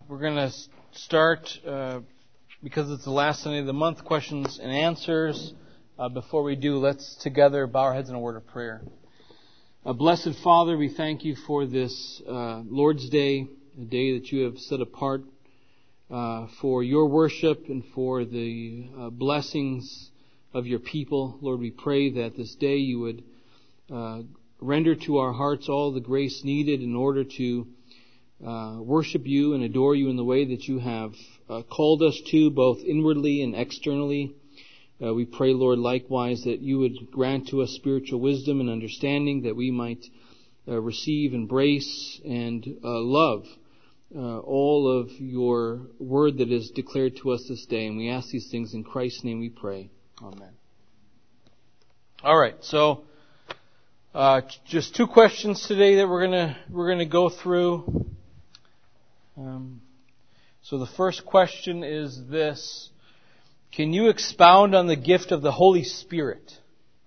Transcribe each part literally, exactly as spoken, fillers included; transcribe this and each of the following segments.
We're going to start, uh, because it's the last Sunday of the month, questions and answers. Uh, before we do, let's together bow our heads in a word of prayer. Uh, blessed Father, we thank you for this uh, Lord's Day, a day that you have set apart uh, for your worship and for the uh, blessings of your people. Lord, we pray that this day you would uh, render to our hearts all the grace needed in order to Uh, worship you and adore you in the way that you have uh, called us to, both inwardly and externally. Uh, we pray, Lord, likewise that you would grant to us spiritual wisdom and understanding that we might uh, receive, embrace, and uh, love uh, all of your word that is declared to us this day. And we ask these things in Christ's name we pray. Amen. All right, so uh, just two questions today that we're gonna we're gonna go through. Um, so the first question is this: can you expound on the gift of the Holy Spirit?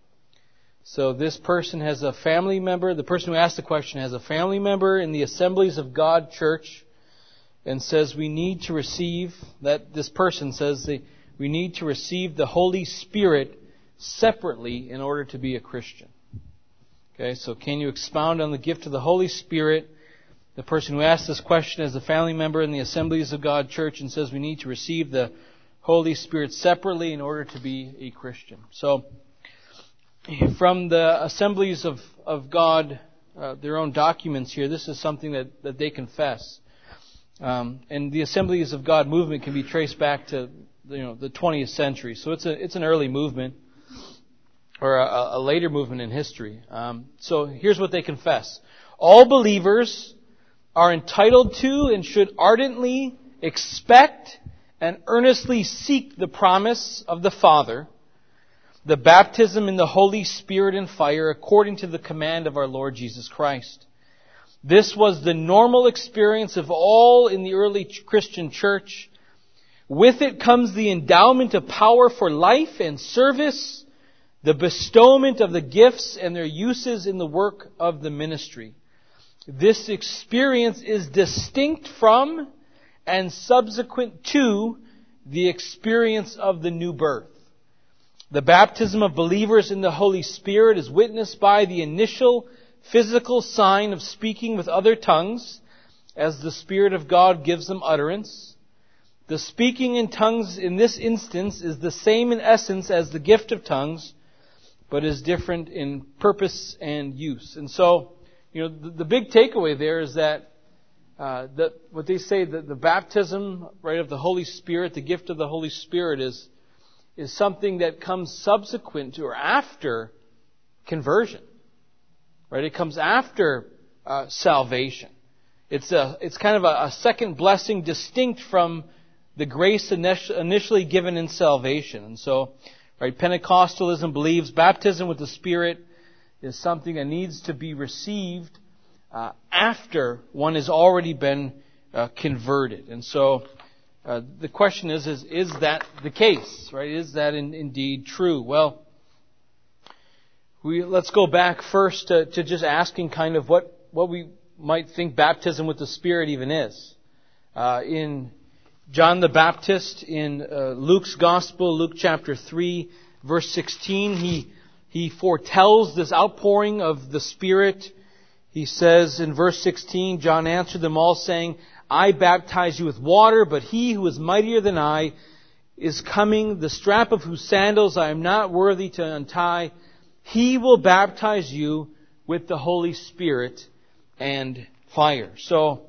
So this person has a family member, the person who asked the question has a family member in the Assemblies of God Church and says we need to receive, that this person says that we need to receive the Holy Spirit separately in order to be a Christian. Okay, so can you expound on the gift of the Holy Spirit? The person who asked this question is a family member in the Assemblies of God Church and says we need to receive the Holy Spirit separately in order to be a Christian. So, from the Assemblies of, of God, uh, their own documents here, this is something that, that they confess. Um, and the Assemblies of God movement can be traced back to you know the twentieth century. So it's a it's an early movement, or a, a later movement in history. Um, so here's what they confess: all believers are entitled to and should ardently expect and earnestly seek the promise of the Father, the baptism in the Holy Spirit and fire, according to the command of our Lord Jesus Christ. This was the normal experience of all in the early Christian church. With it comes the endowment of power for life and service, the bestowment of the gifts and their uses in the work of the ministry. This experience is distinct from and subsequent to the experience of the new birth. The baptism of believers in the Holy Spirit is witnessed by the initial physical sign of speaking with other tongues as the Spirit of God gives them utterance. The speaking in tongues in this instance is the same in essence as the gift of tongues, but is different in purpose and use. And so, You know, the, the big takeaway there is that uh, that what they say that the baptism, right, of the Holy Spirit, the gift of the Holy Spirit, is is something that comes subsequent to or after conversion, right? It comes after uh, salvation. It's a it's kind of a, a second blessing, distinct from the grace initially given in salvation. And so, right, Pentecostalism believes baptism with the Spirit is something that needs to be received uh, after one has already been uh, converted. And so uh, the question is, is, is that the case, right? Is that in, indeed true? Well, we let's go back first to, to just asking kind of what, what we might think baptism with the Spirit even is. Uh, in John the Baptist, in uh, Luke's Gospel, Luke chapter three, verse sixteen, he He foretells this outpouring of the Spirit. He says in verse sixteen, John answered them all saying, I baptize you with water, but he who is mightier than I is coming, the strap of whose sandals I am not worthy to untie. He will baptize you with the Holy Spirit and fire. So,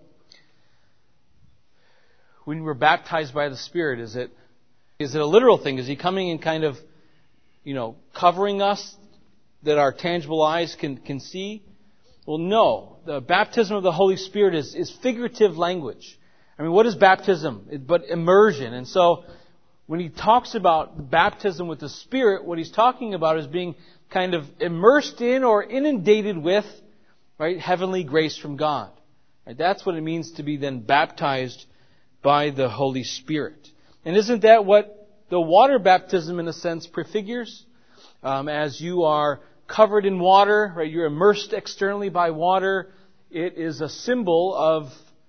when we're baptized by the Spirit, is it is it a literal thing? Is He coming and kind of you know, covering us that our tangible eyes can, can see? Well, no. The baptism of the Holy Spirit is, is figurative language. I mean, what is baptism? It, but immersion. And so, when he talks about baptism with the Spirit, what he's talking about is being kind of immersed in or inundated with, right, heavenly grace from God. Right? That's what it means to be then baptized by the Holy Spirit. And isn't that what the water baptism, in a sense, prefigures? Um, as you are covered in water, right? You're immersed externally by water. It is a symbol of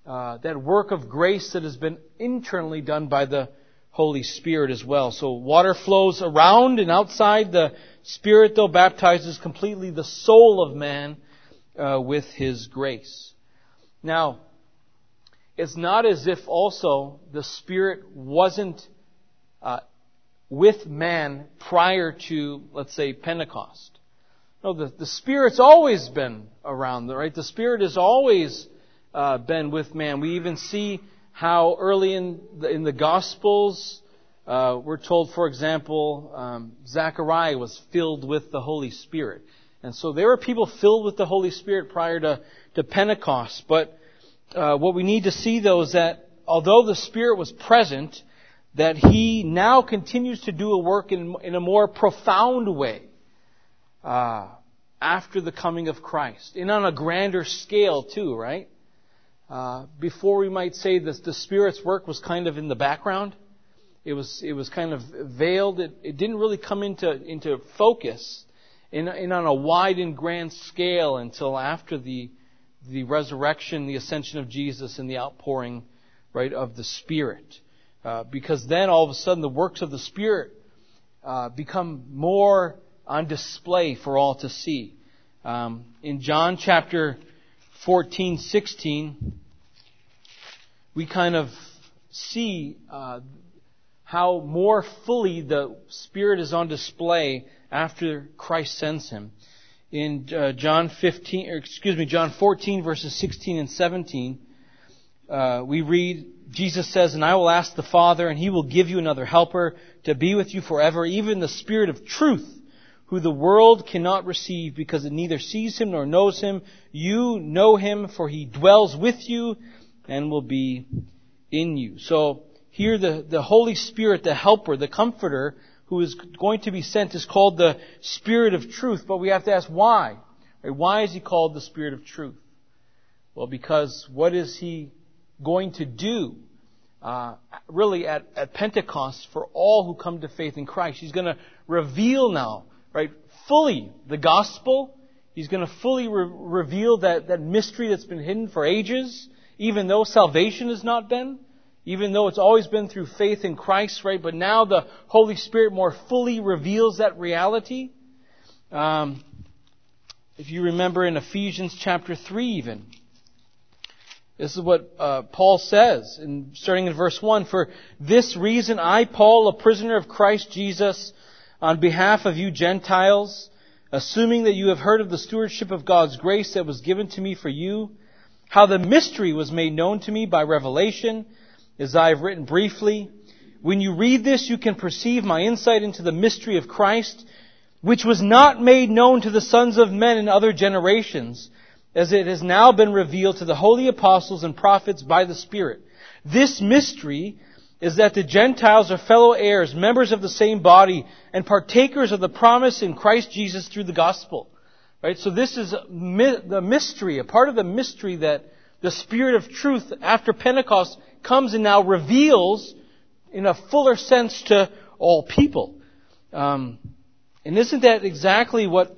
uh, that work of grace that has been internally done by the Holy Spirit as well. So water flows around and outside. The Spirit, though, baptizes completely the soul of man uh, with His grace. Now, it's not as if also the Spirit wasn't uh, with man prior to, let's say, Pentecost. No, the, the Spirit's always been around, right? The Spirit has always uh, been with man. We even see how early in the, in the Gospels, uh, we're told, for example, um, Zechariah was filled with the Holy Spirit. And so there were people filled with the Holy Spirit prior to, to Pentecost. But uh, what we need to see, though, is that although the Spirit was present, that He now continues to do a work in, in a more profound way uh, after the coming of Christ. And on a grander scale, too, right? Uh, before we might say that the Spirit's work was kind of in the background. It was it was kind of veiled. It, it didn't really come into into focus in, in on a wide and grand scale until after the the resurrection, the ascension of Jesus, and the outpouring, right, of the Spirit. Uh, because then all of a sudden the works of the Spirit uh, become more on display for all to see. Um, in John chapter fourteen, sixteen, we kind of see uh, how more fully the Spirit is on display after Christ sends Him. In uh, John fifteen, or excuse me, John fourteen, verses sixteen and seventeen, uh, we read, Jesus says, "And I will ask the Father, and He will give you another helper to be with you forever, even the Spirit of truth, who the world cannot receive because it neither sees Him nor knows Him. You know Him, for He dwells with you and will be in you." So here the, the Holy Spirit, the Helper, the Comforter, who is going to be sent, is called the Spirit of truth. But we have to ask why. Right? Why is He called the Spirit of truth? Well, because what is He going to do uh, really at, at Pentecost for all who come to faith in Christ? He's going to reveal now, right, fully the gospel. He's going to fully re- reveal that, that mystery that's been hidden for ages, even though salvation has not been, even though it's always been through faith in Christ, right? But now the Holy Spirit more fully reveals that reality. Um, if you remember in Ephesians chapter three even, this is what uh, Paul says, in, starting in verse one, "For this reason I, Paul, a prisoner of Christ Jesus, on behalf of you Gentiles, assuming that you have heard of the stewardship of God's grace that was given to me for you, how the mystery was made known to me by revelation, as I have written briefly. When you read this, you can perceive my insight into the mystery of Christ, which was not made known to the sons of men in other generations, as it has now been revealed to the holy apostles and prophets by the Spirit. This mystery is that the Gentiles are fellow heirs, members of the same body, and partakers of the promise in Christ Jesus through the gospel." Right? So this is the mystery, a part of the mystery that the Spirit of truth after Pentecost comes and now reveals in a fuller sense to all people. Um, and isn't that exactly what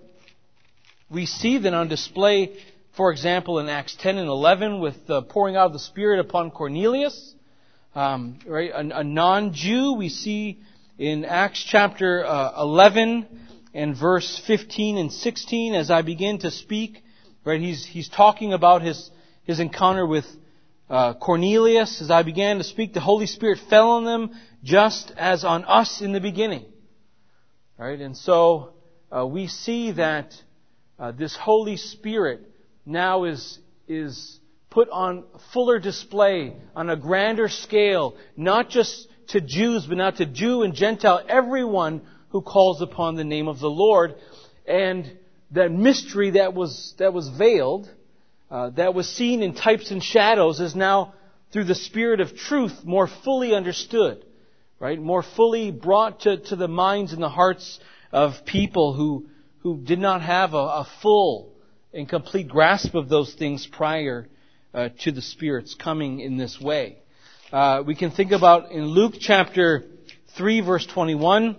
we see then on display, for example, in Acts ten and eleven with the pouring out of the Spirit upon Cornelius? Um, right, a, a non-Jew, we see in Acts chapter uh, eleven and verse fifteen and sixteen, as I begin to speak, right, he's he's talking about his his encounter with uh, Cornelius. As I began to speak, the Holy Spirit fell on them just as on us in the beginning. Right, and so uh, we see that uh, this Holy Spirit now is is put on fuller display, on a grander scale, not just to Jews, but not to Jew and Gentile, everyone who calls upon the name of the Lord. And that mystery that was that was veiled, uh, that was seen in types and shadows, is now, through the Spirit of truth, more fully understood, right? More fully brought to, to the minds and the hearts of people who who did not have a, a full and complete grasp of those things prior uh, to the Spirit's coming in this way. Uh, we can think about in Luke chapter three, verse twenty-one.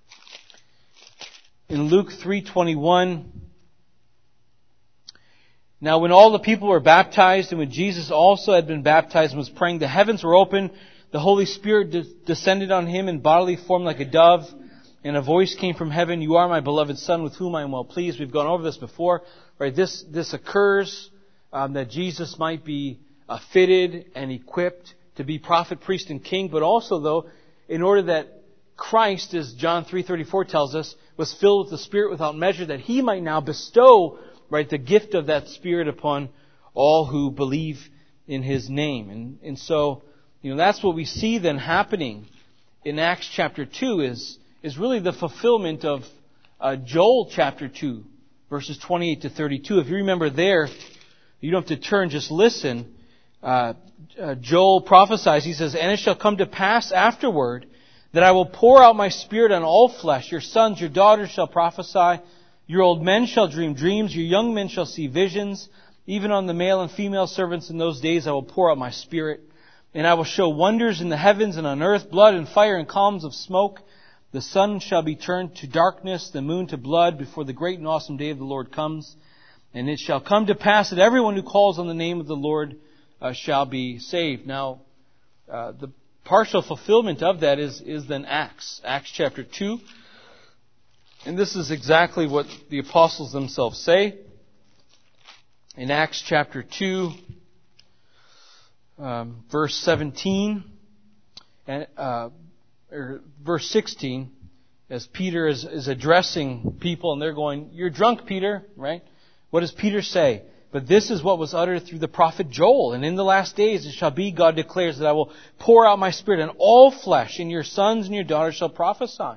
In Luke three twenty-one, Now when all the people were baptized, and when Jesus also had been baptized and was praying, the heavens were open, the Holy Spirit de- descended on Him in bodily form like a dove, and a voice came from heaven, "You are my beloved Son, with whom I am well pleased." We've gone over this before, right? This this occurs um, that Jesus might be uh, fitted and equipped to be prophet, priest, and king, but also, though, in order that Christ, as John three thirty-four tells us, was filled with the Spirit without measure, that He might now bestow, right, the gift of that Spirit upon all who believe in His name. And, and so, you know, that's what we see then happening in Acts chapter two is, is really the fulfillment of uh, Joel chapter two, verses twenty-eight to thirty-two. If you remember there, you don't have to turn, just listen. Uh, uh, Joel prophesies, he says, "And it shall come to pass afterward that I will pour out my Spirit on all flesh. Your sons, your daughters shall prophesy. Your old men shall dream dreams. Your young men shall see visions. Even on the male and female servants in those days I will pour out my Spirit. And I will show wonders in the heavens and on earth, blood and fire and columns of smoke. The sun shall be turned to darkness, the moon to blood, before the great and awesome day of the Lord comes. And it shall come to pass that everyone who calls on the name of the Lord uh, shall be saved." Now, uh, the partial fulfillment of that is, is then Acts. Acts chapter two. And this is exactly what the apostles themselves say. In Acts chapter two, um, verse seventeen, and uh, or verse sixteen, as Peter is, is addressing people, and they're going, "You're drunk, Peter," right? What does Peter say? "But this is what was uttered through the prophet Joel. And in the last days it shall be, God declares, that I will pour out my Spirit on all flesh, and your sons and your daughters shall prophesy."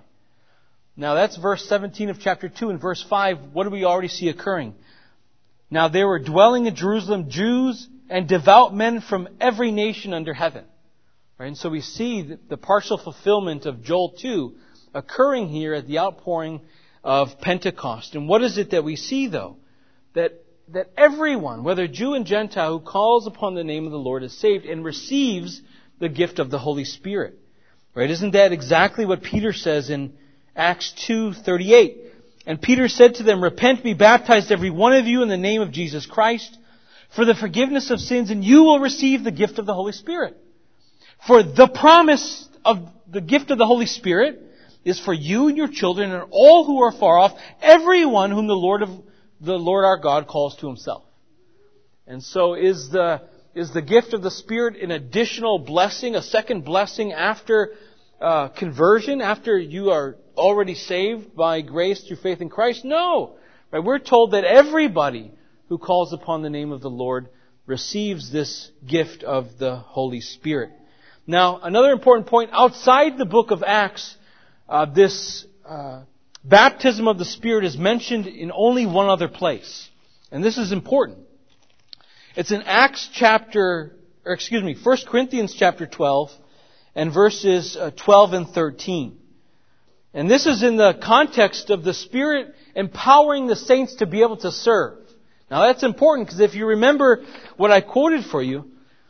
Now that's verse seventeen of chapter two. In verse five, what do we already see occurring? "Now there were dwelling in Jerusalem Jews and devout men from every nation under heaven." Right? And so we see the partial fulfillment of Joel two occurring here at the outpouring of Pentecost. And what is it that we see, though? That that everyone, whether Jew and Gentile, who calls upon the name of the Lord is saved and receives the gift of the Holy Spirit. Right? Isn't that exactly what Peter says in Acts two thirty-eight? "And Peter said to them, Repent, be baptized every one of you in the name of Jesus Christ for the forgiveness of sins, and you will receive the gift of the Holy Spirit." For the promise of the gift of the Holy Spirit is for you and your children and all who are far off, everyone whom the Lord of the Lord our God calls to Himself. And so is the is the gift of the Spirit an additional blessing, a second blessing after uh, conversion, after you are already saved by grace through faith in Christ? No. Right? We're told that everybody who calls upon the name of the Lord receives this gift of the Holy Spirit. Now, another important point, outside the book of Acts, uh, this uh, baptism of the Spirit is mentioned in only one other place. And this is important. It's in Acts chapter, or excuse me, First Corinthians chapter twelve and verses uh, twelve and thirteen. And this is in the context of the Spirit empowering the saints to be able to serve. Now that's important because if you remember what I quoted for you,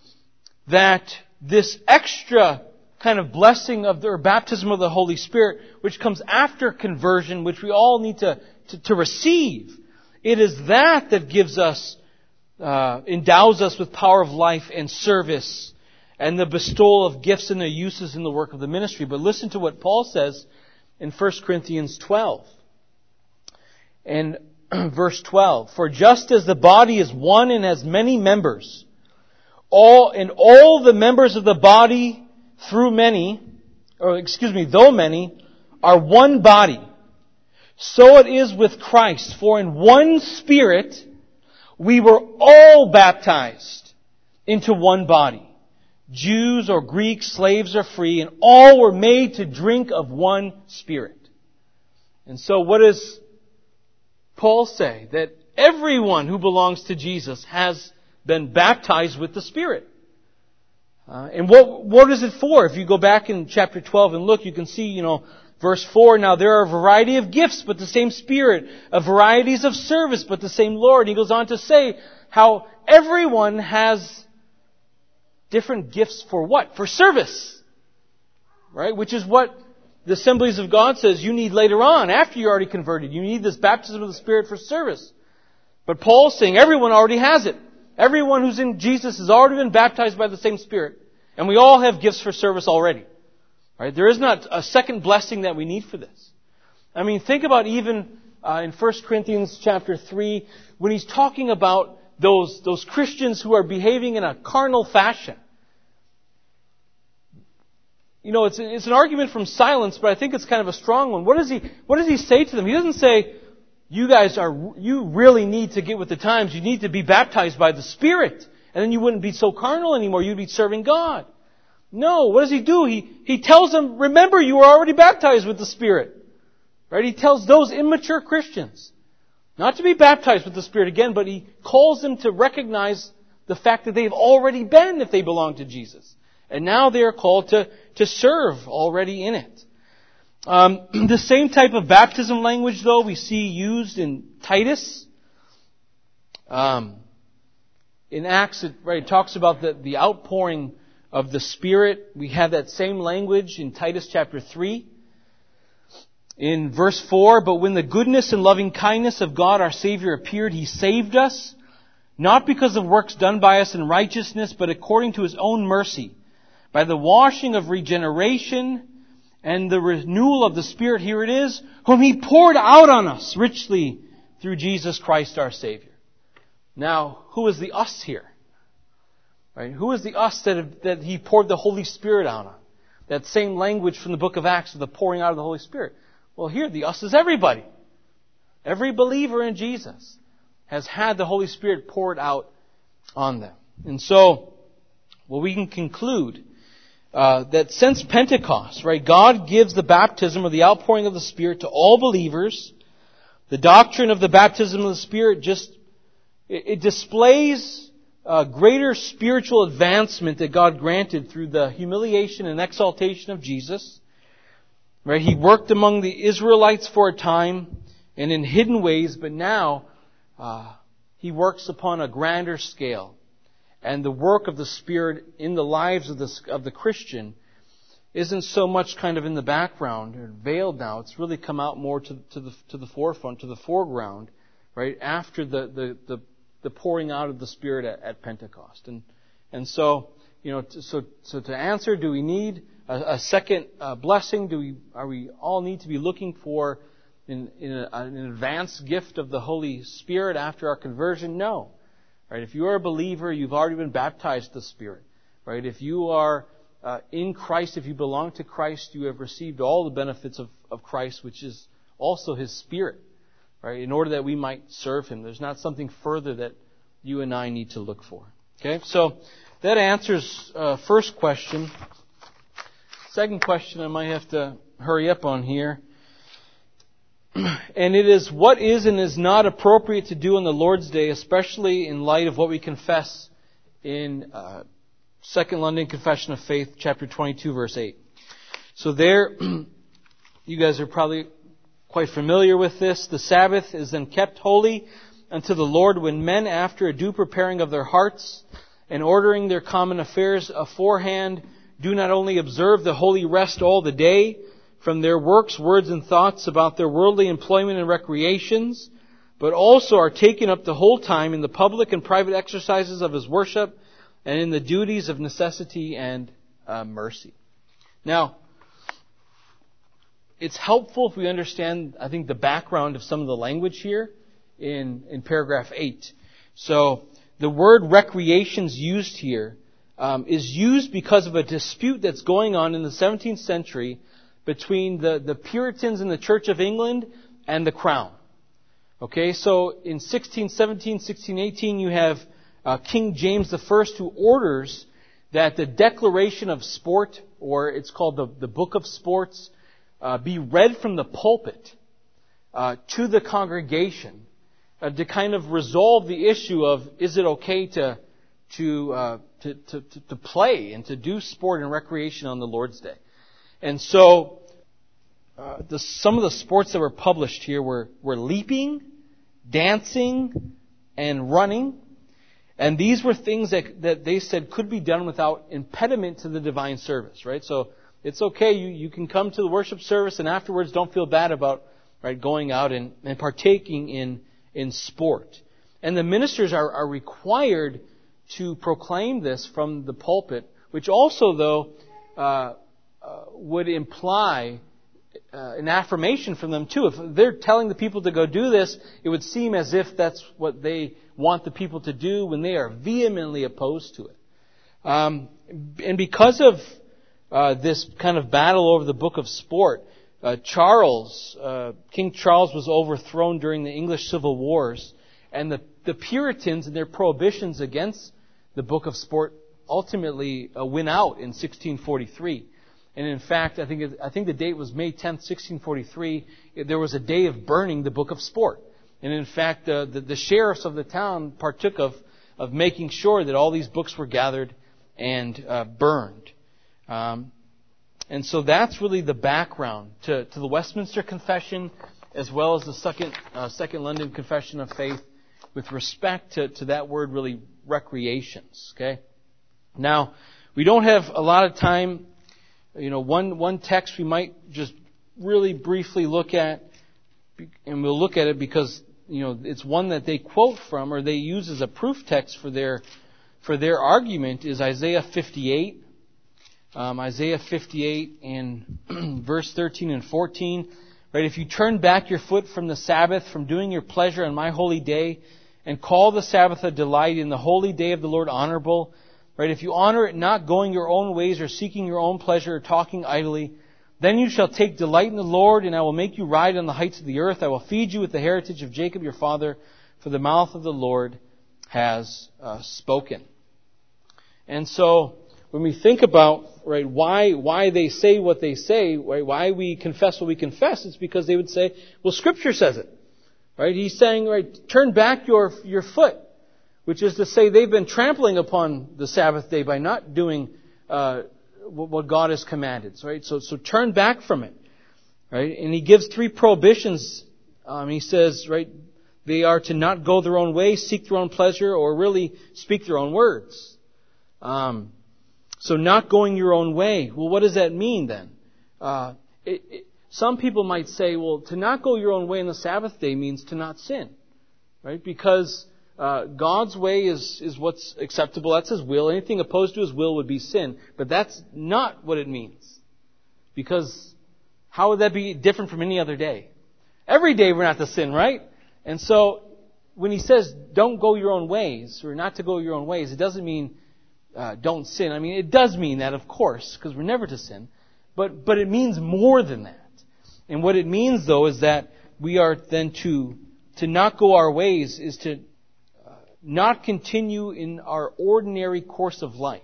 that this extra kind of blessing of the or baptism of the Holy Spirit, which comes after conversion, which we all need to, to, to receive, it is that that gives us, uh, endows us with power of life and service and the bestowal of gifts and their uses in the work of the ministry. But listen to what Paul says in First Corinthians twelve. And verse twelve, "For just as the body is one and has many members, all and all the members of the body through many, or excuse me, though many, are one body, so it is with Christ. For in one Spirit we were all baptized into one body, Jews or Greeks, slaves or free, and all were made to drink of one Spirit." And so what does Paul say? That everyone who belongs to Jesus has been baptized with the Spirit. Uh, and what what is it for? If you go back in chapter twelve and look, you can see, you know, verse four, "Now there are a variety of gifts, but the same Spirit. Of varieties of service, but the same Lord." He goes on to say how everyone has different gifts for what? For service. Right? Which is what the Assemblies of God says you need later on, after you're already converted. You need this baptism of the Spirit for service. But Paul's saying everyone already has it. Everyone who's in Jesus has already been baptized by the same Spirit. And we all have gifts for service already. Right? There is not a second blessing that we need for this. I mean, think about even uh, in First Corinthians chapter three, when he's talking about those, those Christians who are behaving in a carnal fashion. You know, it's, it's an argument from silence, but I think it's kind of a strong one. What does he, what does he say to them? He doesn't say, you guys are, you really need to get with the times. You need to be baptized by the Spirit. And then you wouldn't be so carnal anymore. You'd be serving God. No, what does he do? He, he tells them, remember, you were already baptized with the Spirit. Right? He tells those immature Christians not to be baptized with the Spirit again, but he calls them to recognize the fact that they've already been if they belong to Jesus. And now they are called to, to serve already in it. Um, the same type of baptism language, though, we see used in Titus. Um, in Acts, it, right, it talks about the, the outpouring of the Spirit. We have that same language in Titus chapter three. In verse four, but when the goodness and loving kindness of God our Savior appeared, He saved us, not because of works done by us in righteousness, but according to His own mercy, by the washing of regeneration and the renewal of the Spirit, here it is, whom He poured out on us richly through Jesus Christ our Savior. Now, who is the us here? Right? Who is the us that, have, that He poured the Holy Spirit out on? That same language from the book of Acts of the pouring out of the Holy Spirit. Well, here the us is everybody. Every believer in Jesus has had the Holy Spirit poured out on them. And so, well, we can conclude uh, that since Pentecost, right, God gives the baptism or the outpouring of the Spirit to all believers. The doctrine of the baptism of the Spirit just, it, it displays uh, greater spiritual advancement that God granted through the humiliation and exaltation of Jesus. Right? He worked among the Israelites for a time and in hidden ways, but now uh, He works upon a grander scale. And the work of the Spirit in the lives of the, of the Christian isn't so much kind of in the background or veiled now. It's really come out more to, to the to the forefront, to the foreground, right, after the, the, the, the pouring out of the Spirit at, at Pentecost. And and so, you know, so so to answer, do we need a, a second uh, blessing? Do we are we all need to be looking for in, in a, an advanced gift of the Holy Spirit after our conversion? No. Right? If you are a believer, you've already been baptized with the Spirit. Right? If you are uh, in Christ, if you belong to Christ, you have received all the benefits of, of Christ, which is also His Spirit. Right? In order that we might serve Him. There's not something further that you and I need to look for. Okay? So that answers uh, first question. Second question, I might have to hurry up on here. And it is, what is and is not appropriate to do on the Lord's Day, especially in light of what we confess in uh, Second London Confession of Faith, chapter twenty-two, verse eight. So there, you guys are probably quite familiar with this. The Sabbath is then kept holy unto the Lord when men, after a due preparing of their hearts and ordering their common affairs aforehand, do not only observe the holy rest all the day, from their works, words, and thoughts about their worldly employment and recreations, but also are taken up the whole time in the public and private exercises of His worship and in the duties of necessity and uh, mercy. Now, it's helpful if we understand, I think, the background of some of the language here in, in paragraph eight. So, the word recreations used here um, is used because of a dispute that's going on in the seventeenth century between the, the Puritans in the Church of England and the Crown. Okay, so in sixteen seventeen, sixteen eighteen, you have uh, King James the First who orders that the declaration of sport, or it's called the, the Book of Sports, uh, be read from the pulpit uh, to the congregation uh, to kind of resolve the issue of, is it okay to to, uh, to to to play and to do sport and recreation on the Lord's Day? And so, uh, the, some of the sports that were published here were, were leaping, dancing, and running. And these were things that, that they said could be done without impediment to the divine service, right? So, it's okay, you, you can come to the worship service and afterwards don't feel bad about, right, going out and, and partaking in, in sport. And the ministers are, are required to proclaim this from the pulpit, which also, though, uh, uh, would imply uh, an affirmation from them too. If they're telling the people to go do this, it would seem as if that's what they want the people to do when they are vehemently opposed to it. Um, and because of uh, this kind of battle over the Book of Sport, uh, Charles, uh, King Charles was overthrown during the English Civil Wars, and the, the Puritans and their prohibitions against the Book of Sport ultimately uh, went out in sixteen forty-three. And in fact, I think it, I think the date was May tenth, sixteen forty-three. There was a day of burning the Book of Sport. And in fact, uh, the, the sheriffs of the town partook of, of making sure that all these books were gathered and uh, burned. Um, and so that's really the background to, to the Westminster Confession, as well as the Second, uh, Second London Confession of Faith, with respect to, to that word, really, recreations. Okay? Now, we don't have a lot of time. You know, one, one text we might just really briefly look at, and we'll look at it because, you know, it's one that they quote from, or they use as a proof text for their, for their argument, is Isaiah fifty-eight. Um, Isaiah fifty-eight and verse thirteen and fourteen. Right? If you turn back your foot from the Sabbath, from doing your pleasure on my holy day, and call the Sabbath a delight, in the holy day of the Lord honorable, right? If you honor it, not going your own ways or seeking your own pleasure or talking idly, then you shall take delight in the Lord, and I will make you ride on the heights of the earth. I will feed you with the heritage of Jacob your father, for the mouth of the Lord has uh, spoken. And so, when we think about, right, why why they say what they say, right, why we confess what we confess, it's because they would say, well, Scripture says it. Right? He's saying, right, turn back your your foot, which is to say they've been trampling upon the Sabbath day by not doing uh, what God has commanded. Right? So so turn back from it. Right? And he gives three prohibitions. Um, he says, right, they are to not go their own way, seek their own pleasure, or really speak their own words. Um, so not going your own way. Well, what does that mean then? Uh, it, it, Some people might say, well, to not go your own way on the Sabbath day means to not sin, right? Because uh, God's way is, is what's acceptable. That's His will. Anything opposed to His will would be sin. But that's not what it means. Because how would that be different from any other day? Every day we're not to sin, right? And so when He says don't go your own ways, or not to go your own ways, it doesn't mean uh, don't sin. I mean, it does mean that, of course, because we're never to sin. But but it means more than that. And what it means, though, is that we are then to to not go our ways is to uh, not continue in our ordinary course of life,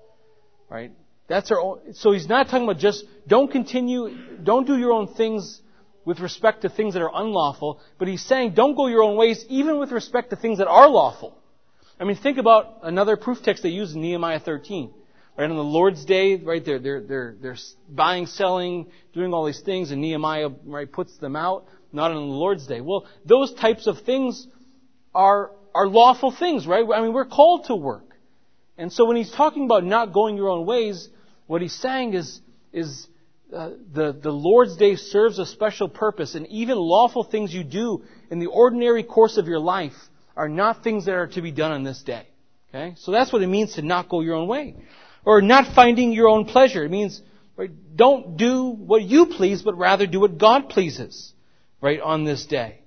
right? That's our own, so he's not talking about just don't continue, don't do your own things with respect to things that are unlawful, but he's saying don't go your own ways even with respect to things that are lawful. I mean, think about another proof text they use in Nehemiah thirteen. Right, on the Lord's Day, right, they're, they're, they're, they're buying, selling, doing all these things, and Nehemiah, right, puts them out, not on the Lord's Day. Well, those types of things are, are lawful things, right? I mean, we're called to work. And so when he's talking about not going your own ways, what he's saying is, is, uh, the, the Lord's Day serves a special purpose, and even lawful things you do in the ordinary course of your life are not things that are to be done on this day. Okay? So that's what it means to not go your own way. Or not finding your own pleasure. It means, right, don't do what you please, but rather do what God pleases, right, on this day.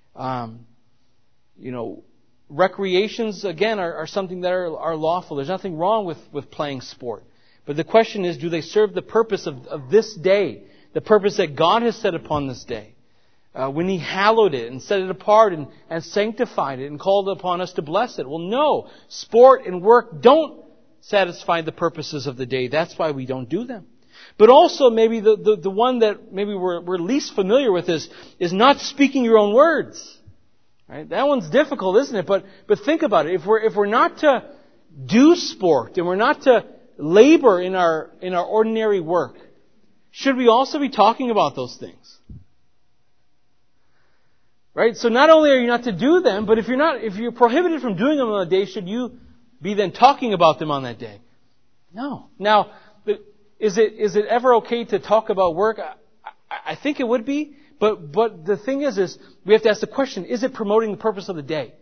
Um, you know, recreations, again, are, are something that are, are lawful. There's nothing wrong with, with playing sport. But the question is, do they serve the purpose of, of this day, the purpose that God has set upon this day? Uh, when He hallowed it and set it apart and, and sanctified it and called upon us to bless it. Well, no. Sport and work don't satisfy the purposes of the day. That's why we don't do them. But also maybe the, the, the one that maybe we're, we're least familiar with is, is not speaking your own words. Right? That one's difficult, isn't it? But, but think about it. If we're, if we're not to do sport and we're not to labor in our, in our ordinary work, should we also be talking about those things? Right? So not only are you not to do them, but if you're not, if you're prohibited from doing them on a day, should you be then talking about them on that day? No. Now, is it is it ever okay to talk about work? I, I think it would be. But but the thing is, is we have to ask the question: is it promoting the purpose of the day?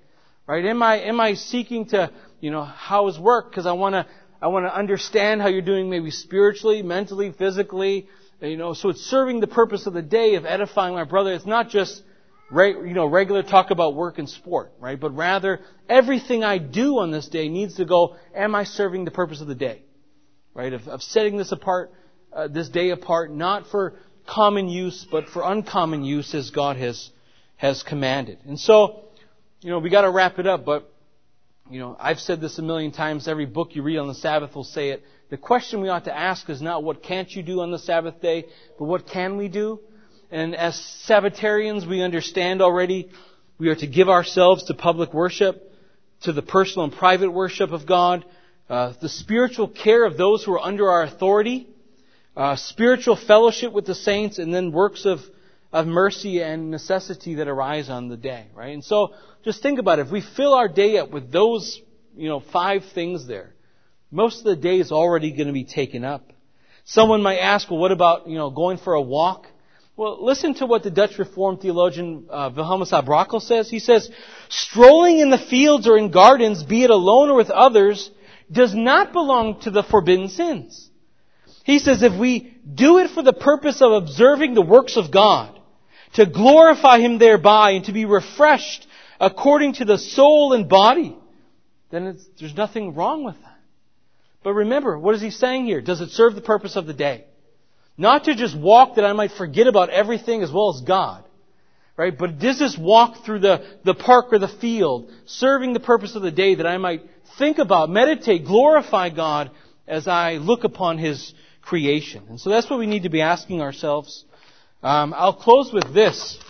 Right? Am I, am I seeking to, you know, how is work? Because I want to, I want to understand how you're doing maybe spiritually, mentally, physically, you know, so it's serving the purpose of the day of edifying my brother. It's not just, you know, regular talk about work and sport, right? But rather, everything I do on this day needs to go, am I serving the purpose of the day? Right? Of, of setting this apart, uh, this day apart, not for common use, but for uncommon use as God has, has commanded. And so, you know, we got to wrap it up, but, you know, I've said this a million times. Every book you read on the Sabbath will say it. The question we ought to ask is not what can't you do on the Sabbath day, but what can we do? And as Sabbatarians, we understand already we are to give ourselves to public worship, to the personal and private worship of God, uh, the spiritual care of those who are under our authority, uh, spiritual fellowship with the saints, and then works of of mercy and necessity that arise on the day, right? And so, just think about it. If we fill our day up with those, you know, five things there, most of the day is already going to be taken up. Someone might ask, well, what about, you know, going for a walk? Well, listen to what the Dutch Reformed theologian uh, Wilhelmus à Brakel says. He says, strolling in the fields or in gardens, be it alone or with others, does not belong to the forbidden sins. He says, if we do it for the purpose of observing the works of God, to glorify Him thereby and to be refreshed according to the soul and body, then it's, there's nothing wrong with that. But remember, what is he saying here? Does it serve the purpose of the day? Not to just walk that I might forget about everything as well as God. Right? But does this walk through the, the park or the field, serving the purpose of the day that I might think about, meditate, glorify God as I look upon His creation? And so that's what we need to be asking ourselves. Um, I'll close with this.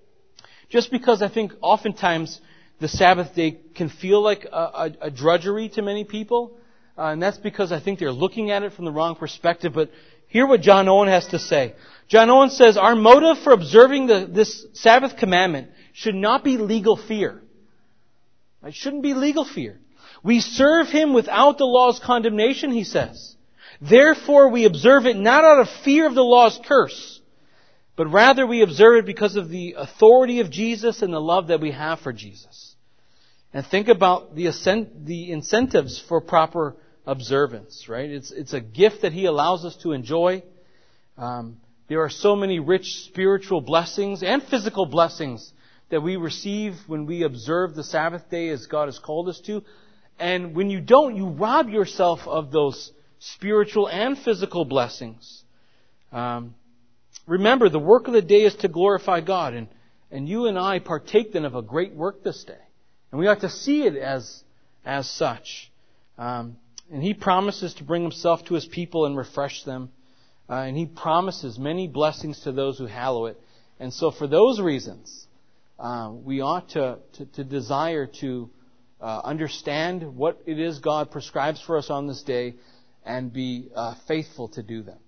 Just because I think oftentimes the Sabbath day can feel like a, a, a drudgery to many people. Uh, and that's because I think they're looking at it from the wrong perspective. But hear what John Owen has to say. John Owen says, our motive for observing the, this Sabbath commandment should not be legal fear. It shouldn't be legal fear. We serve Him without the law's condemnation, he says. Therefore we observe it not out of fear of the law's curse, but rather we observe it because of the authority of Jesus and the love that we have for Jesus. And think about the, ascent, the incentives for proper observance, right? It's, it's a gift that He allows us to enjoy. Um, there are so many rich spiritual blessings and physical blessings that we receive when we observe the Sabbath day as God has called us to. And when you don't, you rob yourself of those spiritual and physical blessings. Um, remember, the work of the day is to glorify God. And, and you and I partake then of a great work this day. And we ought to see it as, as such. Um, and He promises to bring Himself to His people and refresh them. Uh, and He promises many blessings to those who hallow it. And so for those reasons, uh, we ought to, to, to desire to uh, understand what it is God prescribes for us on this day and be uh, faithful to do them.